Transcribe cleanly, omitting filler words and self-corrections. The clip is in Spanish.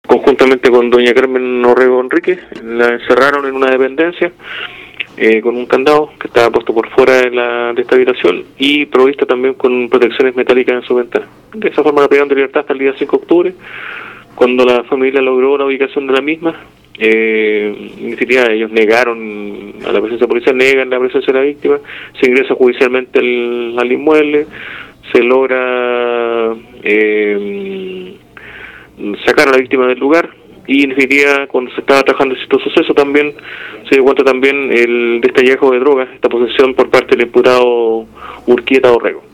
conjuntamente con doña Carmen Orrego Enrique, la encerraron en una dependencia con un candado que estaba puesto por fuera de esta habitación y provista también con protecciones metálicas en su ventana. De esa forma la privaron de libertad hasta el día 5 de octubre, cuando la familia logró la ubicación de la misma. Ni siquiera ellos negaron a la presencia policial, negan la presencia de la víctima, se ingresa judicialmente al inmueble, se logra sacar a la víctima del lugar, y en definitiva, cuando se estaba trabajando este suceso, también se dio cuenta también de este hallazgo de drogas, esta posesión por parte del imputado Urquieta Orrego.